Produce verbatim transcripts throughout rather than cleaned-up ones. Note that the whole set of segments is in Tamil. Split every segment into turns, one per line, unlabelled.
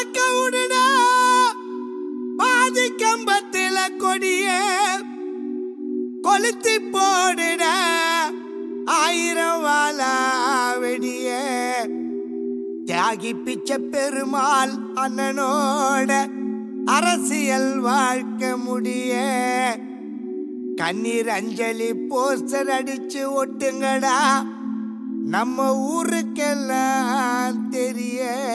பறக்க விடுடா பாதி கம்பத்தில கொடிய கொளுத்தி போடுட ஆயிரம் வாழா வெடிய தியாகி பிச்சை பெருமாள் அண்ணனோட அரசியல் வாழ்க்கை முடிய கண்ணீர் அஞ்சலி போஸ்டர் அடிச்சு ஒட்டுங்கடா நம்ம ஊருக்கெல்லாம் தெரிய.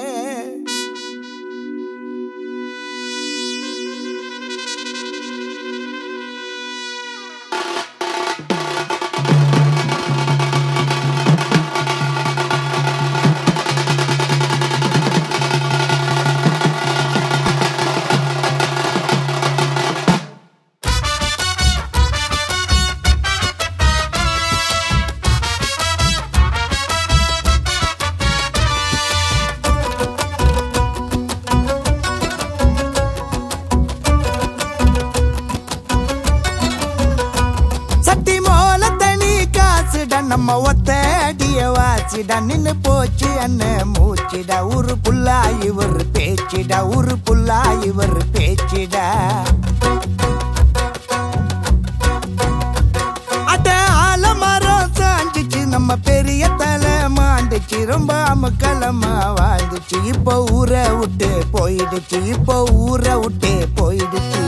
நம்ம ஒத்த அடிய வாசிடா நின்னு போச்சு அண்ணன் மூச்சிடா ஊரு புல்லா இவர் பேச்சிடா ஊரு புல்லா இவர் பேச்சிடா. அட ஆலமரம் சாஞ்சிச்சு நம்ம பெரிய தலை மாண்டுச்சு ரொம்ப அமக்கலமா வாழ்ந்துச்சு இப்போ ஊரை விட்டு போயிடுச்சு இப்போ ஊரை விட்டு போயிடுச்சு.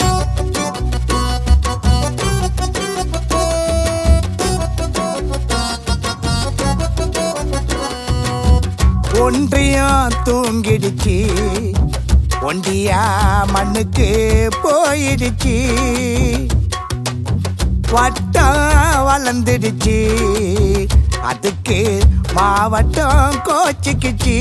ஒன்றியம் தூங்கிடுச்சு ஒண்டியா மண்ணுக்கு போயிடுச்சு வட்டம் வளர்ந்துடுச்சு அதுக்கு மாவட்டம் கோச்சிக்குச்சு.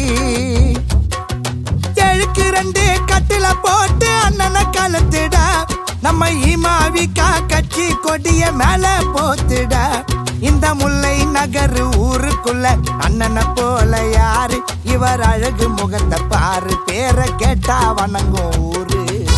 எழுக்கு ரெண்டு கட்டில போட்டு அண்ணனை கலத்துடா நம்ம ஈமாவிக்கா கட்சி கொடிய மேல போத்துடா. இந்த முல்லை நகர் ஊருக்குள்ள அண்ணனை போல யாரு இவர் அழகு முகத்தை பாரு பேரை கேட்டா வணங்கும் ஊரு.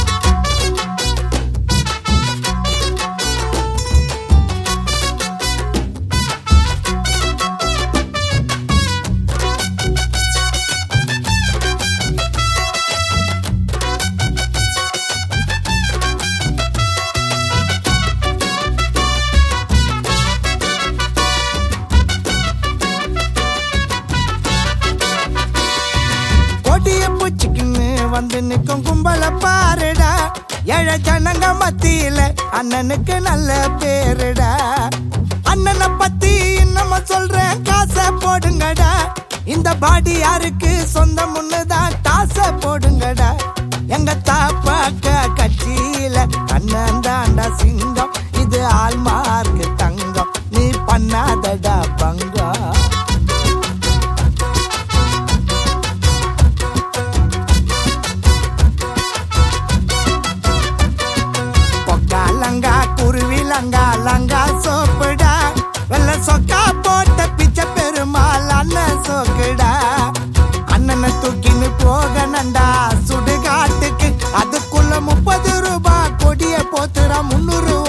வந்து நிற்கும் கும்பல பாருடா ஏழை ஜனங்க மத்தியில அண்ணனுக்கு நல்ல பேருடா. அண்ணனை பத்தி நம்ம சொல்றேன் காசை போடுங்கடா இந்த பாடி யாருக்கு சொந்த முன்னுதான் காசை போடுங்கடா. எங்க தாப்பாக்க கட்சியில அண்ணன் தாண்டா சிங்கம் இது ஆல்மார்க்கு தங்கம் நீ பண்ணாதடா பங்கம். லங்கா குருவி லங்கா லங்கா சோப்புடா வெள்ள சொக்கா போட்ட பிச்சை பெருமாள் அண்ணன் சோக்குடா. அண்ணனை தூக்கின்னு போக நண்டா சுடுகாட்டுக்கு அதுக்குள்ள முப்பது ரூபாய் கொடிய போத்துறா முன்னூறு